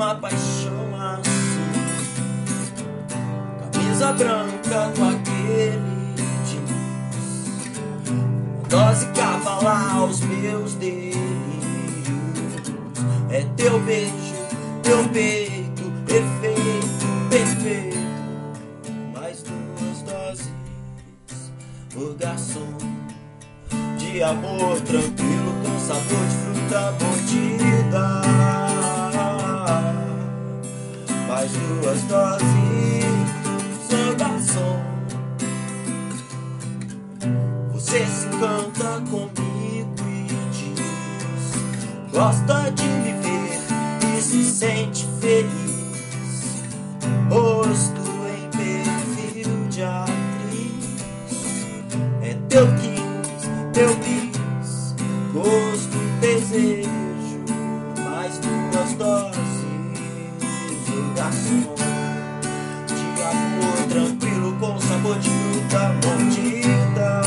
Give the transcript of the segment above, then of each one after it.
uma paixão assim. Camisa branca com aquele jeans, dose cavalar aos meus delírios. É teu beijo, teu peito, perfeito, perfeito. Mais duas doses, o garçom, de amor tranquilo com sabor de fruta mordida. Mais duas doses, sou garçom. Você se encanta comigo e diz: gosta de viver e se sente feliz. Rosto em perfil de atriz, é teu kiss, teu bis, gosto e desejo. Mais duas doses, o garçom, de amor tranquilo com sabor de fruta mordida.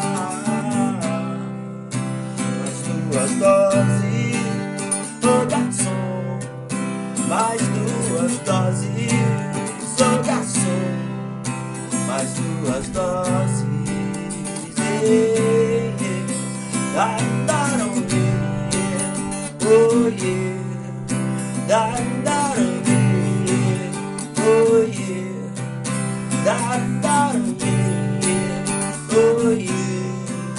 Mais duas doses, o garçom, mais duas doses, o garçom, mais duas doses. Oh yeah, oh yeah, oh yeah.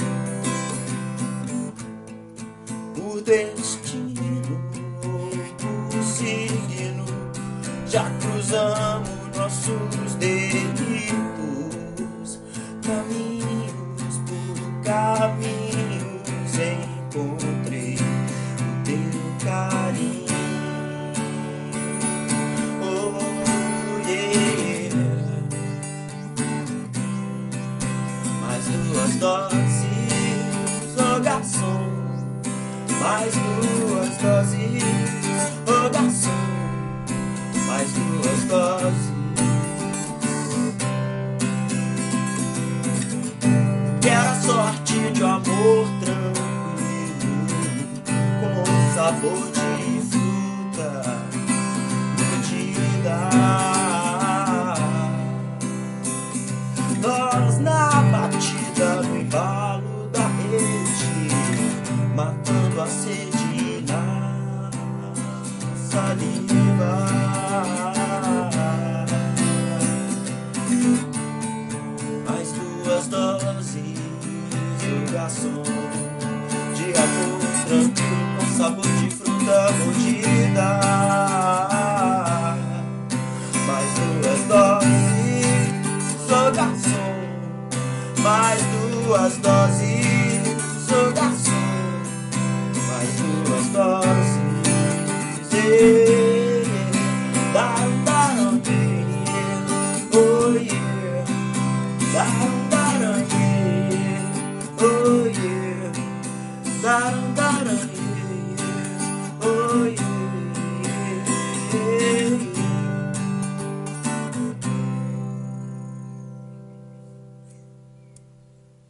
O destino, o signo, já cruzamos nossos delitos, caminhos por caminhos, encontrei o teu carinho. Oh yeah. Mais duas doses, oh garçom, mais duas doses, oh garçom, mais duas doses. Quero a sorte de um amor tranquilo, com sabor de fruta mordida. Nós na batida, no embalo da rede, matando a sede na saliva. Mais duas doses, o garçom, de amor tranquilo com sabor de fruta mordida. Mais duas doses, sou garçom, mais duas doses, sou garçom, mais duas doses.